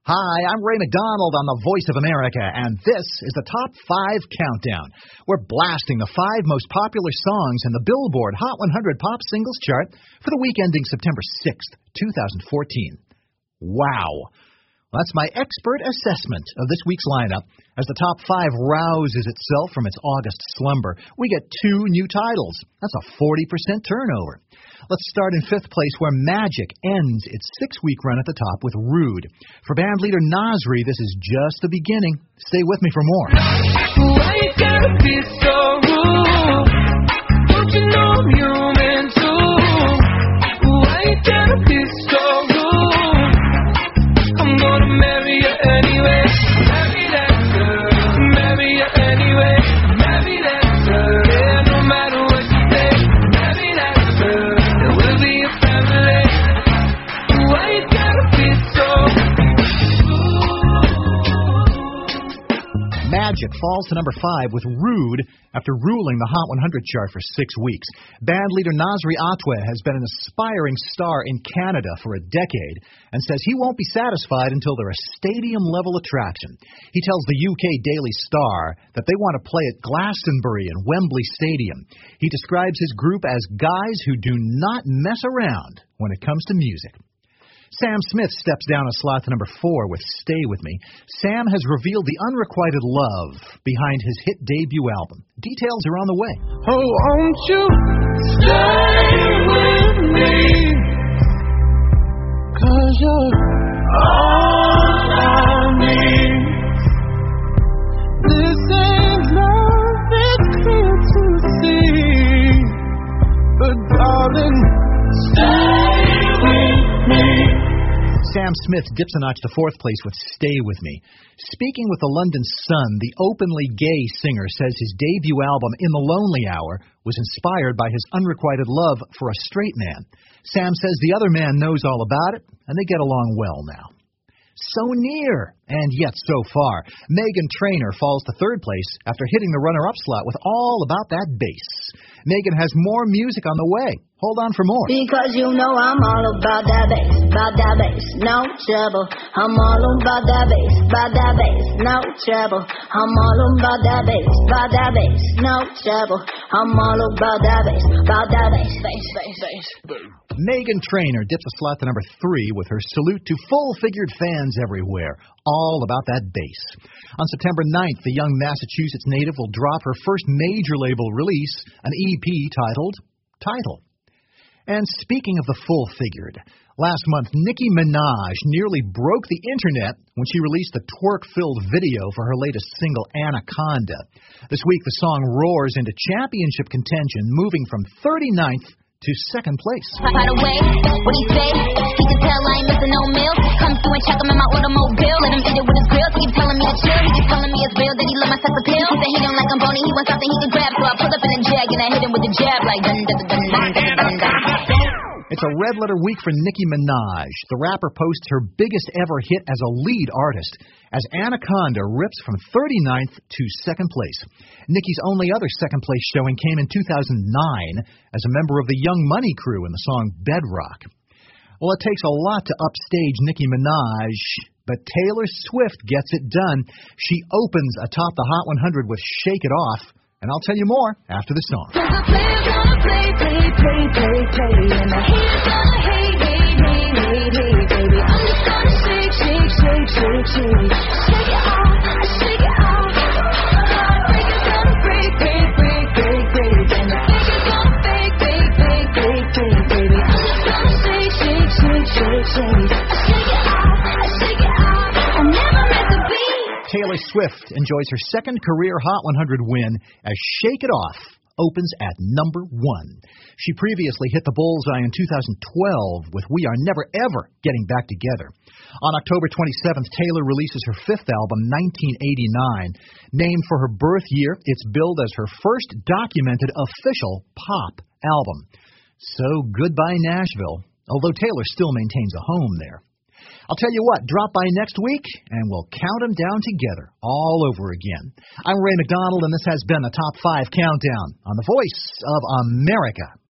Hi, I'm Ray McDonald on the Voice of America, and this is the Top 5 Countdown. We're blasting the 5 most popular songs in the Billboard Hot 100 Pop Singles Chart for the week ending September 6th, 2014. Wow. Well, that's my expert assessment of this week's lineup. As the Top 5 rouses itself from its August slumber, we get 2 new titles. That's a 40% turnover. Let's start in 5th place, where Magic ends its 6-week run at the top with Rude. For band leader Nasri, this is just the beginning. Stay with me for more. Why you gotta be so rude? Don't you know I'm human too? Why you gotta be so rude? I'm gonna marry you anyway. Marry that girl. Marry you anyway. Marry that girl. Yeah, no matter what you say. Marry that girl. There will be a family. Why you gotta be so rude? Magic falls to number 5 with Rude after ruling the Hot 100 chart for 6 weeks. Band leader Nasri Atwe has been an aspiring star in Canada for a decade and says he won't be satisfied until they're a stadium-level attraction. He tells the UK Daily Star that they want to play at Glastonbury and Wembley Stadium. He describes his group as guys who do not mess around when it comes to music. Sam Smith steps down a slot to number 4 with Stay With Me. Sam has revealed the unrequited love behind his hit debut album. Details are on the way. Oh, won't you stay with me? 'Cause you're all I need. This ain't love, it's clear to see. But darling, stay with me. Sam Smith dips a notch to 4th place with Stay With Me. Speaking with the London Sun, the openly gay singer says his debut album, In the Lonely Hour, was inspired by his unrequited love for a straight man. Sam says the other man knows all about it, and they get along well now. So near, and yet so far. Meghan Trainor falls to 3rd place after hitting the runner-up slot with All About That Bass. Meghan has more music on the way. Hold on for more. Because you know I'm all about that bass, no trouble. I'm all about that bass, no trouble. I'm all about that bass, no trouble. I'm all about that bass. Meghan Trainor dips a slot to number 3 with her salute to full-figured fans everywhere. All About That Bass. On September 9th, the young Massachusetts native will drop her first major label release, an EP titled Title. And speaking of the full-figured, last month Nicki Minaj nearly broke the internet when she released a twerk-filled video for her latest single, Anaconda. This week the song roars into championship contention, moving from 39th to 2nd place. By the way, what he say? He can tell I ain't missing no meals. Come through and check him in my automobile. Let him eat it with his grills. He keep telling me to chill. He keep telling me it's real that he love my sex appeal. He said he don't like I'm bony. He wants something he can grab. So I pull up in a jag and I hit him with the jab like dun dun dun dun dun dun dun. It's a red-letter week for Nicki Minaj. The rapper posts her biggest ever hit as a lead artist, as Anaconda rips from 39th to 2nd place. Nicki's only other 2nd place showing came in 2009 as a member of the Young Money crew in the song Bedrock. Well, it takes a lot to upstage Nicki Minaj, but Taylor Swift gets it done. She opens atop the Hot 100 with Shake It Off, and I'll tell you more after the song. And the haters gonna hate, baby. I'm just gonna shake. Shake it off. Breakers gonna break. And the fakers gonna fake, baby. I'm just gonna shake. Shake it off. I never miss a beat. Taylor Swift enjoys her 2nd career Hot 100 win as Shake It Off opens at number 1. She previously hit the bullseye in 2012 with We Are Never Ever Getting Back Together. On October 27th, Taylor releases her 5th album, 1989. Named for her birth year, it's billed as her first documented official pop album. So goodbye Nashville, although Taylor still maintains a home there. I'll tell you what, drop by next week, and we'll count them down together all over again. I'm Ray McDonald, and this has been the Top 5 Countdown on the Voice of America.